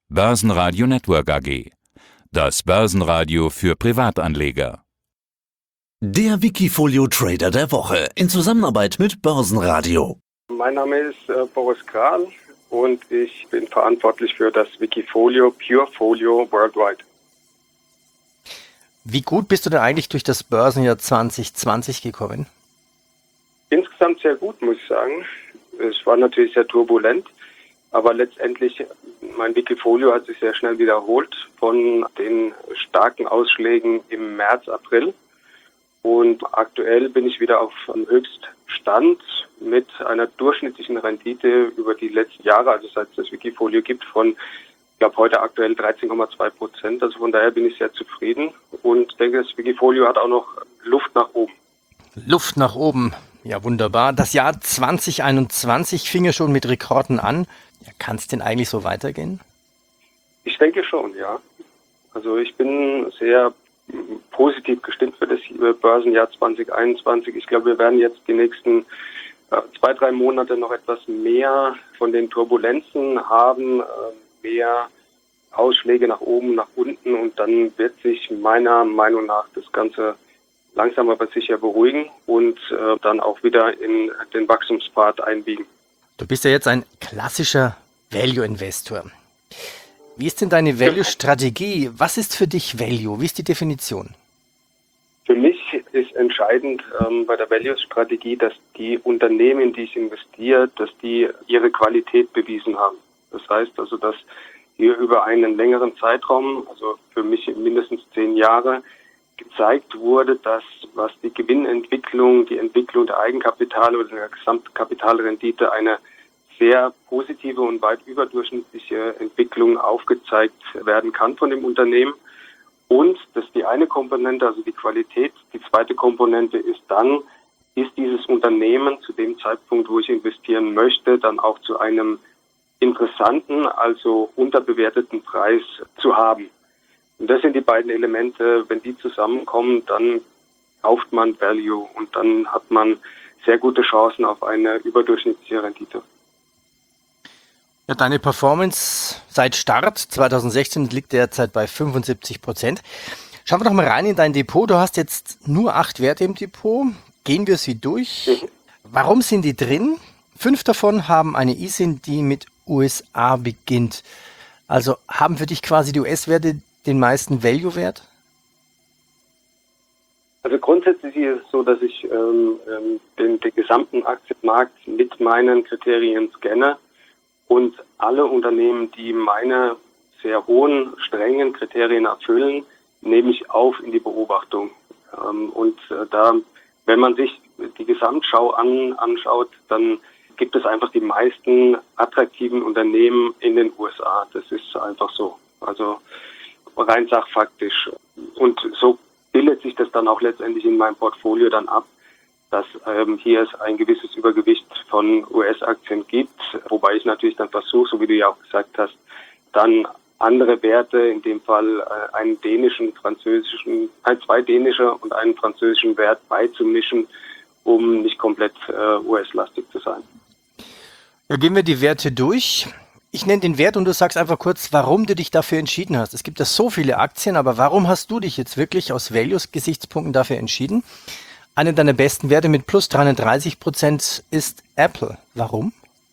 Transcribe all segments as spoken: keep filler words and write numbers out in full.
Börsenradio Network A G. Das Börsenradio für Privatanleger. Der Wikifolio Trader der Woche in Zusammenarbeit mit Börsenradio. Mein Name ist äh, Boris Kral und ich bin verantwortlich für das Wikifolio Purefolio Worldwide. Wie gut bist du denn eigentlich durch das Börsenjahr zwanzig zwanzig gekommen? Insgesamt sehr gut, muss ich sagen. Es war natürlich sehr turbulent, aber letztendlich, mein Wikifolio hat sich sehr schnell wiederholt von den starken Ausschlägen im März, April. Und aktuell bin ich wieder auf dem Höchststand mit einer durchschnittlichen Rendite über die letzten Jahre, also seit es das Wikifolio gibt, von, ich glaube, heute aktuell dreizehn Komma zwei Prozent. Also von daher bin ich sehr zufrieden und denke, das Wikifolio hat auch noch Luft nach oben. Luft nach oben, ja wunderbar. Das Jahr zwanzig einundzwanzig fing ja schon mit Rekorden an. Ja, kann es denn eigentlich so weitergehen? Ich denke schon, ja. Also ich bin sehr positiv gestimmt für das Börsenjahr zwanzig einundzwanzig. Ich glaube, wir werden jetzt die nächsten äh, zwei, drei Monate noch etwas mehr von den Turbulenzen haben, äh, mehr Ausschläge nach oben, nach unten und dann wird sich meiner Meinung nach das Ganze langsam aber sicher beruhigen und äh, dann auch wieder in den Wachstumspfad einbiegen. Du bist ja jetzt ein klassischer Value-Investor. Wie ist denn deine Value-Strategie? Was ist für dich Value? Wie ist die Definition? Für mich ist entscheidend ähm, bei der Value-Strategie, dass die Unternehmen, in die ich investiere, dass die ihre Qualität bewiesen haben. Das heißt also, dass hier über einen längeren Zeitraum, also für mich mindestens zehn Jahre, gezeigt wurde, dass was die Gewinnentwicklung, die Entwicklung der Eigenkapitale oder der Gesamtkapitalrendite eine sehr positive und weit überdurchschnittliche Entwicklung aufgezeigt werden kann von dem Unternehmen. Und das ist die eine Komponente, also die Qualität. Die zweite Komponente ist dann, ist dieses Unternehmen zu dem Zeitpunkt, wo ich investieren möchte, dann auch zu einem interessanten, also unterbewerteten Preis zu haben. Und das sind die beiden Elemente. Wenn die zusammenkommen, dann kauft man Value und dann hat man sehr gute Chancen auf eine überdurchschnittliche Rendite. Ja, deine Performance seit Start zwanzig sechzehn liegt derzeit bei fünfundsiebzig Prozent. Schauen wir doch mal rein in dein Depot. Du hast jetzt nur acht Werte im Depot. Gehen wir sie durch. Mhm. Warum sind die drin? Fünf davon haben eine I S I N, die mit U S A beginnt. Also haben für dich quasi die U S-Werte den meisten Value-Wert? Also grundsätzlich ist es so, dass ich ähm, den, den gesamten Aktienmarkt mit meinen Kriterien scanne und alle Unternehmen, die meine sehr hohen, strengen Kriterien erfüllen, nehme ich auf in die Beobachtung. Ähm, und äh, da, wenn man sich die Gesamtschau an, anschaut, dann gibt es einfach die meisten attraktiven Unternehmen in den U S A. Das ist einfach so. Also rein sachfaktisch. Und so bildet sich das dann auch letztendlich in meinem Portfolio dann ab, dass ähm, hier es ein gewisses Übergewicht von U S-Aktien gibt, wobei ich natürlich dann versuche, so wie du ja auch gesagt hast, dann andere Werte, in dem Fall äh, einen dänischen, französischen, ein, zwei dänische und einen französischen Wert beizumischen, um nicht komplett äh, U S-lastig zu sein. Ja, gehen wir die Werte durch. Ich nenne den Wert und du sagst einfach kurz, warum du dich dafür entschieden hast. Es gibt ja so viele Aktien, aber warum hast du dich jetzt wirklich aus Values-Gesichtspunkten dafür entschieden? Einer deiner besten Werte mit plus dreiunddreißig Prozent ist Apple. Warum?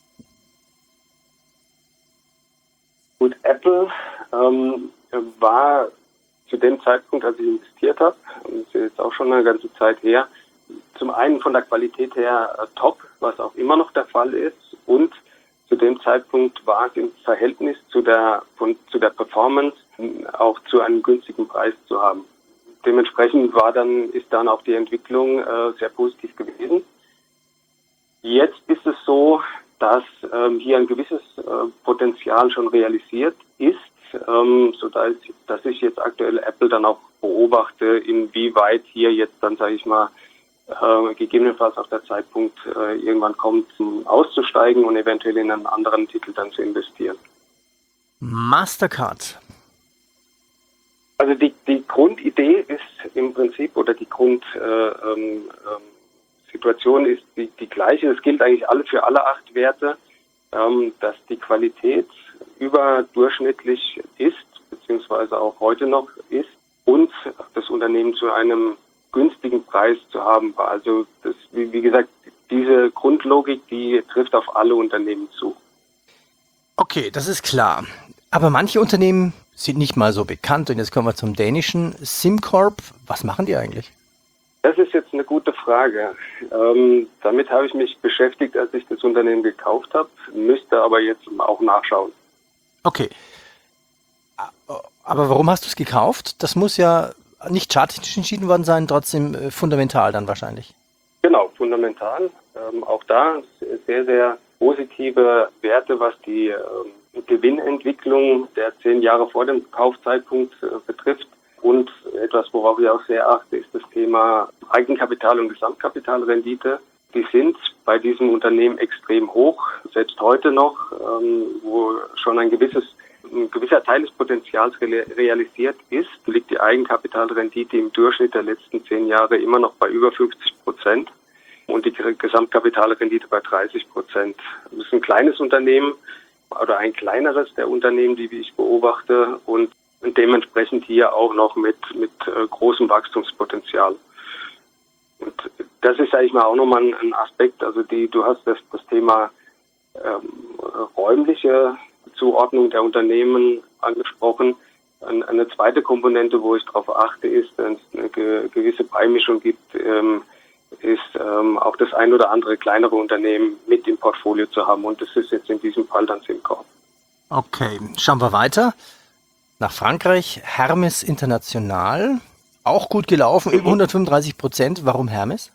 Gut, Apple ähm, war zu dem Zeitpunkt, als ich investiert habe, und das ist jetzt auch schon eine ganze Zeit her, zum einen von der Qualität her äh, top, was auch immer noch der Fall ist, und zu dem Zeitpunkt war es im Verhältnis zu der von, zu der Performance auch zu einem günstigen Preis zu haben. Dementsprechend war dann ist dann auch die Entwicklung äh, sehr positiv gewesen. Jetzt ist es so, dass ähm, hier ein gewisses äh, Potenzial schon realisiert ist, ähm, so dass, dass ich jetzt aktuell Apple dann auch beobachte, inwieweit hier jetzt dann, sage ich mal, Äh, gegebenenfalls auch der Zeitpunkt äh, irgendwann kommt, um auszusteigen und eventuell in einen anderen Titel dann zu investieren. Mastercard. Also die, die Grundidee ist im Prinzip, oder die Grundsituation äh, ähm, ist die, die gleiche. Es gilt eigentlich alle für alle acht Werte, ähm, dass die Qualität überdurchschnittlich ist, beziehungsweise auch heute noch ist, und das Unternehmen zu einem günstigen Preis zu haben war. Also das, wie, wie gesagt, diese Grundlogik, die trifft auf alle Unternehmen zu. Okay, das ist klar. Aber manche Unternehmen sind nicht mal so bekannt. Und jetzt kommen wir zum dänischen SimCorp. Was machen die eigentlich? Das ist jetzt eine gute Frage. Ähm, damit habe ich mich beschäftigt, als ich das Unternehmen gekauft habe, müsste aber jetzt auch nachschauen. Okay. Aber warum hast du es gekauft? Das muss ja nicht charttechnisch entschieden worden sein, trotzdem äh, fundamental dann wahrscheinlich. Genau, fundamental. Ähm, auch da sehr, sehr positive Werte, was die ähm, Gewinnentwicklung der zehn Jahre vor dem Kaufzeitpunkt äh, betrifft. Und etwas, worauf ich auch sehr achte, ist das Thema Eigenkapital und Gesamtkapitalrendite. Die sind bei diesem Unternehmen extrem hoch, selbst heute noch, ähm, wo schon ein gewisses ein gewisser Teil des Potenzials realisiert ist, liegt die Eigenkapitalrendite im Durchschnitt der letzten zehn Jahre immer noch bei über fünfzig Prozent und die Gesamtkapitalrendite bei dreißig Prozent. Das ist ein kleines Unternehmen oder ein kleineres der Unternehmen, die wie ich beobachte, und dementsprechend hier auch noch mit mit äh, großem Wachstumspotenzial. Und das ist, sage ich mal, auch nochmal ein, ein Aspekt. Also die, du hast das, das Thema ähm, räumliche Zuordnung der Unternehmen angesprochen. Eine zweite Komponente, wo ich darauf achte, ist, wenn es eine gewisse Beimischung gibt, ähm, ist ähm, auch das ein oder andere kleinere Unternehmen mit im Portfolio zu haben. Und das ist jetzt in diesem Fall dann SimCorp. Okay, schauen wir weiter. Nach Frankreich, Hermes International. Auch gut gelaufen, mhm. über hundertfünfunddreißig Prozent. Warum Hermes?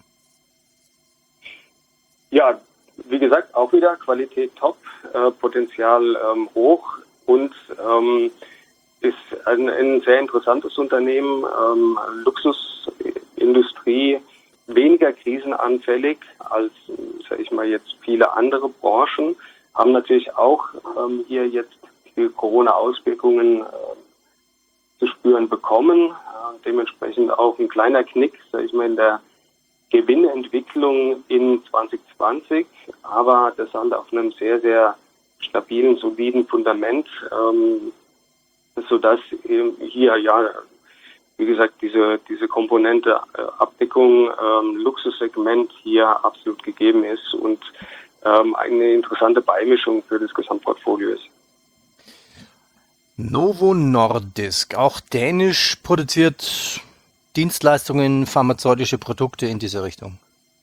Ja, wie gesagt, auch wieder Qualität top, äh, Potenzial ähm, hoch und ähm, ist ein, ein sehr interessantes Unternehmen, ähm, Luxusindustrie, weniger krisenanfällig als, sage ich mal, jetzt viele andere Branchen, haben natürlich auch ähm, hier jetzt die Corona-Auswirkungen äh, zu spüren bekommen, äh, dementsprechend auch ein kleiner Knick, sage ich mal, in der Gewinnentwicklung in zwanzig zwanzig, aber das halt auf einem sehr, sehr stabilen, soliden Fundament, ähm, sodass ähm, hier, ja, wie gesagt, diese diese Komponente äh, Abdeckung, ähm, Luxussegment hier absolut gegeben ist und ähm, eine interessante Beimischung für das Gesamtportfolio ist. Novo Nordisk, auch dänisch, produziert Dienstleistungen, pharmazeutische Produkte in diese Richtung.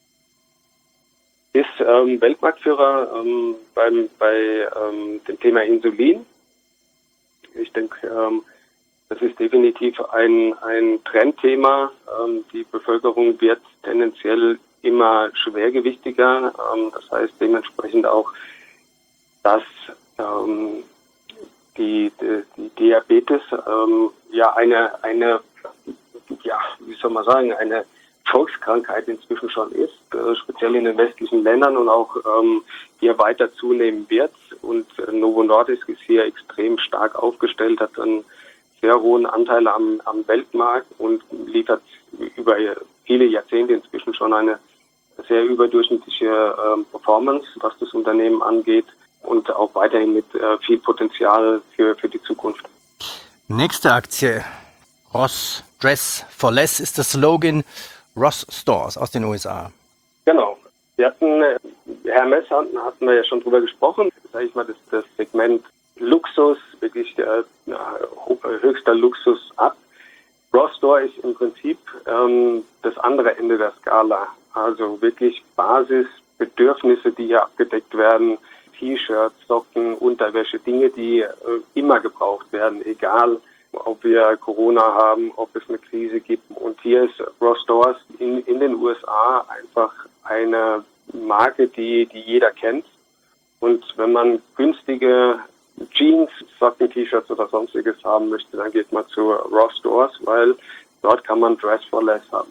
Ist ähm, Weltmarktführer ähm, beim, bei ähm, dem Thema Insulin. Ich denke, ähm, das ist definitiv ein, ein Trendthema. Ähm, die Bevölkerung wird tendenziell immer schwergewichtiger. Ähm, das heißt dementsprechend auch, dass ähm, die, die, die Diabetes ähm, ja eine, eine ja, wie soll man sagen, eine Volkskrankheit inzwischen schon ist, äh, speziell in den westlichen Ländern und auch ähm, hier weiter zunehmen wird. Und äh, Novo Nordisk ist hier extrem stark aufgestellt, hat einen sehr hohen Anteil am, am Weltmarkt und liefert über viele Jahrzehnte inzwischen schon eine sehr überdurchschnittliche äh, Performance, was das Unternehmen angeht, und auch weiterhin mit äh, viel Potenzial für, für die Zukunft. Nächste Aktie. Ross Dress for Less ist der Slogan. Ross Stores aus den U S A. Genau. Wir hatten, Hermes hatten, hatten wir ja schon drüber gesprochen. Sag ich mal, das, das Segment Luxus, wirklich der, höchster Luxus ab. Ross Store ist im Prinzip ähm, das andere Ende der Skala. Also wirklich Basisbedürfnisse, die hier abgedeckt werden. T-Shirts, Socken, Unterwäsche, Dinge, die äh, immer gebraucht werden, egal ob wir Corona haben, ob es eine Krise gibt. Und hier ist Ross Stores in, in den U S A einfach eine Marke, die, die jeder kennt. Und wenn man günstige Jeans, Socken, T-Shirts oder sonstiges haben möchte, dann geht man zu Ross Stores, weil dort kann man Dress for Less haben.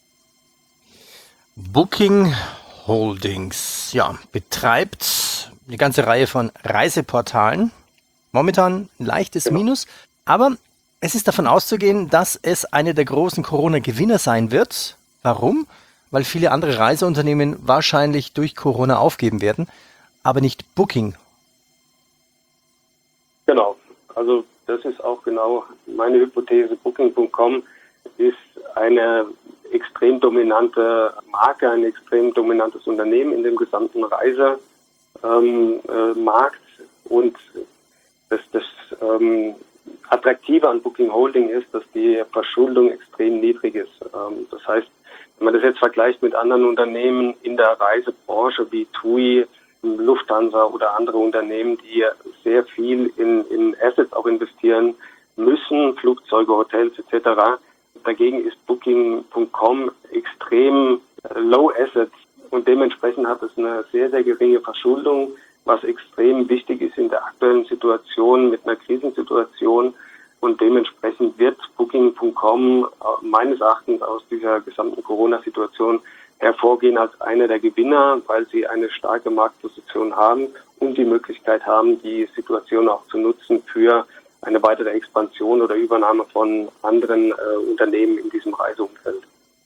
Booking Holdings, ja, betreibt eine ganze Reihe von Reiseportalen. Momentan ein leichtes genau. Minus. Aber es ist davon auszugehen, dass es eine der großen Corona-Gewinner sein wird. Warum? Weil viele andere Reiseunternehmen wahrscheinlich durch Corona aufgeben werden, aber nicht Booking. Genau. Also das ist auch genau meine Hypothese. Booking Punkt com ist eine extrem dominante Marke, ein extrem dominantes Unternehmen in dem gesamten Reisemarkt. Ähm, äh, Markt. Und das, das ähm, Attraktive an Booking Holding ist, dass die Verschuldung extrem niedrig ist. Ähm, das heißt, wenn man das jetzt vergleicht mit anderen Unternehmen in der Reisebranche wie TUI, Lufthansa oder andere Unternehmen, die sehr viel in, in Assets auch investieren müssen, Flugzeuge, Hotels et cetera. Dagegen ist Booking Punkt com extrem low Assets und dementsprechend hat es eine sehr, sehr geringe Verschuldung, was extrem wichtig ist in der aktuellen Situation mit einer Krisensituation. Und dementsprechend wird Booking Punkt com meines Erachtens aus dieser gesamten Corona-Situation hervorgehen als einer der Gewinner, weil sie eine starke Marktposition haben und die Möglichkeit haben, die Situation auch zu nutzen für eine weitere Expansion oder Übernahme von anderen äh, Unternehmen in diesem Reiseumfeld.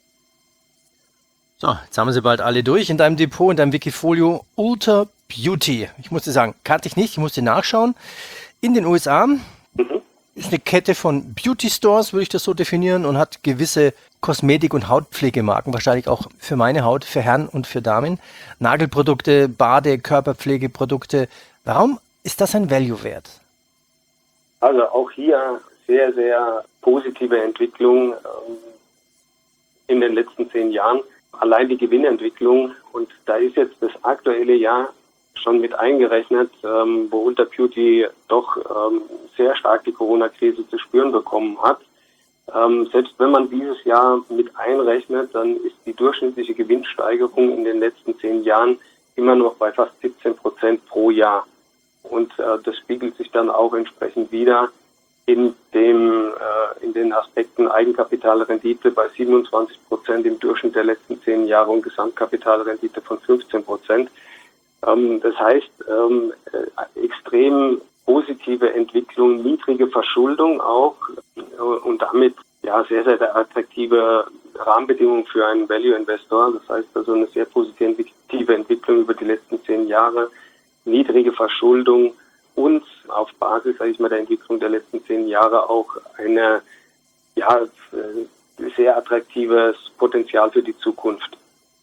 So, jetzt haben wir sie bald alle durch in deinem Depot, in deinem Wikifolio. Ulta Beauty. Ich musste sagen, kannte ich nicht, ich musste nachschauen. In den U S A. Mhm. Ist eine Kette von Beauty Stores, würde ich das so definieren, und hat gewisse Kosmetik- und Hautpflegemarken, wahrscheinlich auch für meine Haut, für Herren und für Damen. Nagelprodukte, Bade-, Körperpflegeprodukte. Warum ist das ein Value-Wert? Also auch hier sehr, sehr positive Entwicklung ähm, in den letzten zehn Jahren. Allein die Gewinnentwicklung, und da ist jetzt das aktuelle Jahr schon mit eingerechnet, ähm, wo Ulta Beauty doch ähm, sehr stark die Corona-Krise zu spüren bekommen hat. Ähm, selbst wenn man dieses Jahr mit einrechnet, dann ist die durchschnittliche Gewinnsteigerung in den letzten zehn Jahren immer noch bei fast siebzehn Prozent pro Jahr. Und äh, das spiegelt sich dann auch entsprechend wieder in dem äh, in den Aspekten Eigenkapitalrendite bei siebenundzwanzig Prozent im Durchschnitt der letzten zehn Jahre und Gesamtkapitalrendite von fünfzehn Prozent. Ähm, das heißt, ähm, äh, extrem positive Entwicklung, niedrige Verschuldung auch äh, und damit ja sehr, sehr attraktive Rahmenbedingungen für einen Value-Investor. Das heißt also eine sehr positive Entwicklung über die letzten zehn Jahre, niedrige Verschuldung und auf Basis, sage ich mal, der Entwicklung der letzten zehn Jahre auch eine ja sehr attraktives Potenzial für die Zukunft.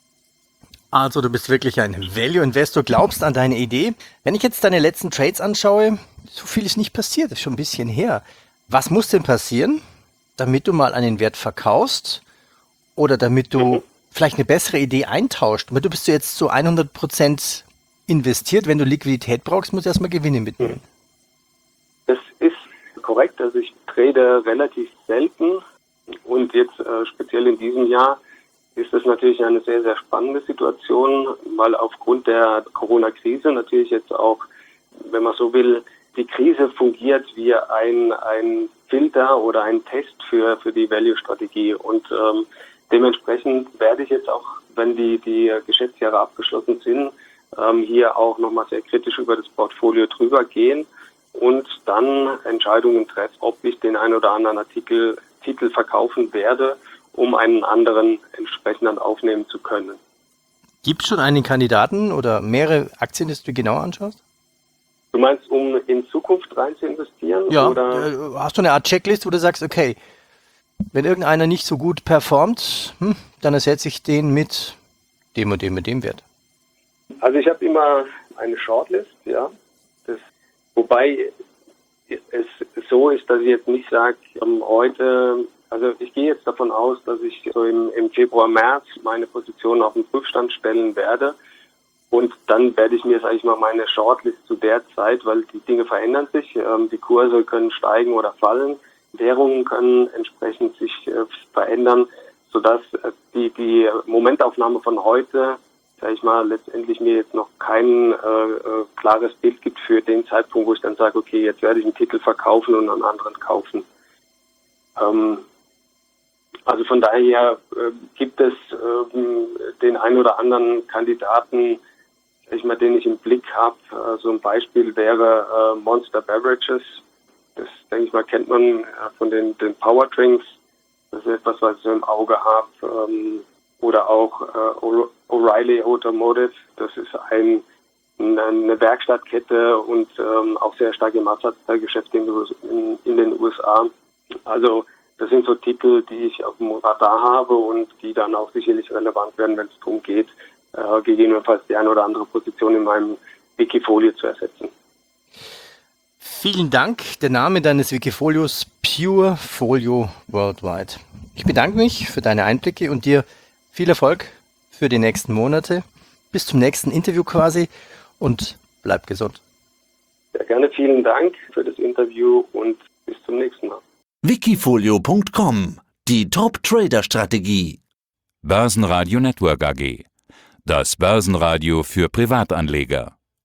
Also du bist wirklich ein Value-Investor, glaubst an deine Idee. Wenn ich jetzt deine letzten Trades anschaue, so viel ist nicht passiert, das ist schon ein bisschen her. Was muss denn passieren, damit du mal einen Wert verkaufst oder damit du mhm. vielleicht eine bessere Idee eintauscht? Weil du bist jetzt zu hundert Prozent investiert. Wenn du Liquidität brauchst, musst du erstmal Gewinne mitnehmen. Das ist korrekt. Also ich trade relativ selten und jetzt äh, speziell in diesem Jahr ist das natürlich eine sehr, sehr spannende Situation, weil aufgrund der Corona-Krise natürlich jetzt auch, wenn man so will, die Krise fungiert wie ein, ein Filter oder ein Test für, für die Value-Strategie. Und ähm, dementsprechend werde ich jetzt auch, wenn die, die Geschäftsjahre abgeschlossen sind, ähm, hier auch nochmal sehr kritisch über das Portfolio drüber gehen und dann Entscheidungen treffen, ob ich den ein oder anderen Artikel, Titel verkaufen werde, um einen anderen entsprechend dann aufnehmen zu können. Gibt es schon einen Kandidaten oder mehrere Aktien, die du genau anschaust? Du meinst, um in Zukunft rein zu investieren? Ja, oder? Hast du eine Art Checklist, wo du sagst, okay, wenn irgendeiner nicht so gut performt, hm, dann ersetze ich den mit dem und dem und dem Wert. Also ich habe immer eine Shortlist, ja. Das, wobei es so ist, dass ich jetzt nicht sage, ähm, heute, also ich gehe jetzt davon aus, dass ich so im, im Februar, März meine Position auf den Prüfstand stellen werde. Und dann werde ich mir, sage ich mal, meine Shortlist zu der Zeit, weil die Dinge verändern sich, ähm, die Kurse können steigen oder fallen, Währungen können entsprechend sich äh, verändern, sodass äh, die, die Momentaufnahme von heute, sage ich mal, letztendlich mir jetzt noch kein äh, äh, klares Bild gibt für den Zeitpunkt, wo ich dann sage, okay, jetzt werde ich einen Titel verkaufen und einen anderen kaufen. Ähm, also von daher äh, gibt es äh, den einen oder anderen Kandidaten, sag ich mal, den ich im Blick habe. Äh, so ein Beispiel wäre äh, Monster Beverages. Das, denke ich mal, kennt man äh, von den, den Powerdrinks. Das ist etwas, was ich so im Auge habe. Ähm, oder auch äh, O'Reilly Automotive. Das ist ein eine Werkstattkette und ähm, auch sehr starke Maßsatzteilgeschäfte in, in, in den U S A. Also das sind so Titel, die ich auf dem Radar habe und die dann auch sicherlich relevant werden, wenn es darum geht, äh, gegebenenfalls die eine oder andere Position in meinem Wikifolio zu ersetzen. Vielen Dank. Der Name deines Wikifolios Pure Folio Worldwide. Ich bedanke mich für deine Einblicke und dir viel Erfolg für die nächsten Monate. Bis zum nächsten Interview quasi und bleib gesund. Sehr gerne, vielen Dank für das Interview und bis zum nächsten Mal. Wikifolio Punkt com, die Top-Trader-Strategie. Börsenradio Network A G. Das Börsenradio für Privatanleger.